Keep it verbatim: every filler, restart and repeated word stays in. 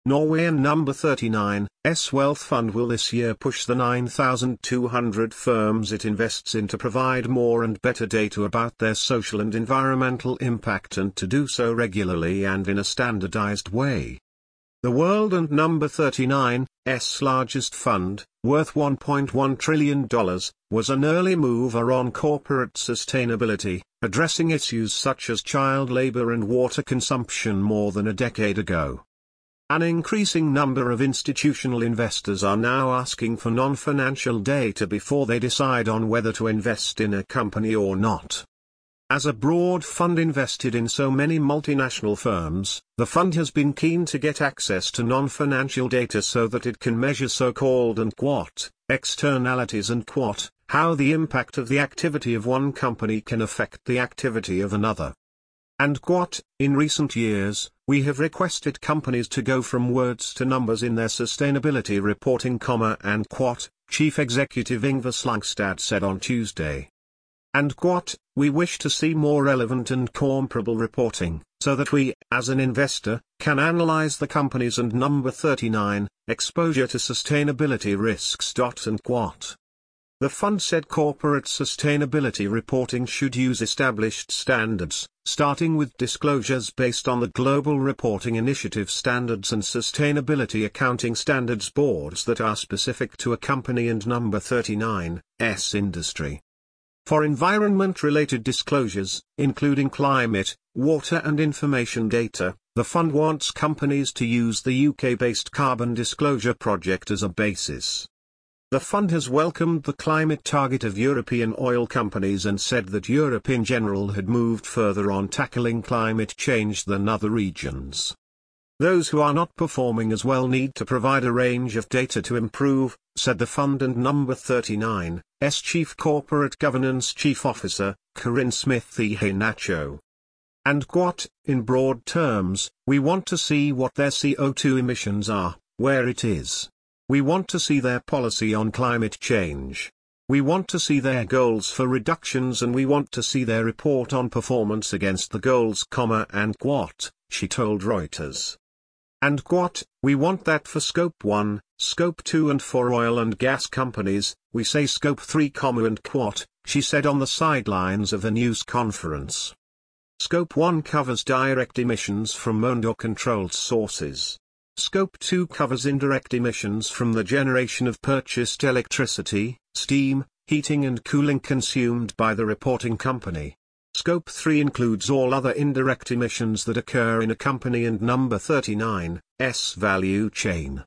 Norwegian number thirty-nine, S Wealth Fund will this year push the nine thousand two hundred firms it invests in to provide more and better data about their social and environmental impact, and to do so regularly and in a standardized way. The World and number thirty-nine's largest fund, worth one point one trillion dollars, was an early mover on corporate sustainability, addressing issues such as child labor and water consumption more than a decade ago. An increasing number of institutional investors are now asking for non-financial data before they decide on whether to invest in a company or not. As a broad fund invested in so many multinational firms, the fund has been keen to get access to non-financial data so that it can measure so-called and quote, externalities and quote, how the impact of the activity of one company can affect the activity of another. And quote, in recent years, we have requested companies to go from words to numbers in their sustainability reporting, comma, and quote, Chief Executive Yngve Slagstad said on Tuesday. And quote, we wish to see more relevant and comparable reporting, so that we, as an investor, can analyze the company's and number thirty-nine, exposure to sustainability risks. And quote. The fund said corporate sustainability reporting should use established standards, starting with disclosures based on the Global Reporting Initiative standards and sustainability accounting standards boards that are specific to a company and number thirty-nine's industry. For environment-related disclosures, including climate, water and information data, the fund wants companies to use the U K-based Carbon Disclosure Project as a basis. The fund has welcomed the climate target of European oil companies and said that Europe in general had moved further on tackling climate change than other regions. Those who are not performing as well need to provide a range of data to improve, said the fund and number thirty-nine's Chief Corporate Governance Chief Officer, Corinne Smith-Iheanacho. And quote, in broad terms, we want to see what their C O two emissions are, where it is. We want to see their policy on climate change. We want to see their goals for reductions, and we want to see their report on performance against the goals, comma, and quote, she told Reuters. And quote, we want that for Scope one, Scope two and for oil and gas companies, we say Scope three, comma, and quote, she said on the sidelines of a news conference. Scope one covers direct emissions from owned or controlled sources. Scope two covers indirect emissions from the generation of purchased electricity, steam, heating and cooling consumed by the reporting company. Scope three includes all other indirect emissions that occur in a company and number thirty-nine's value chain.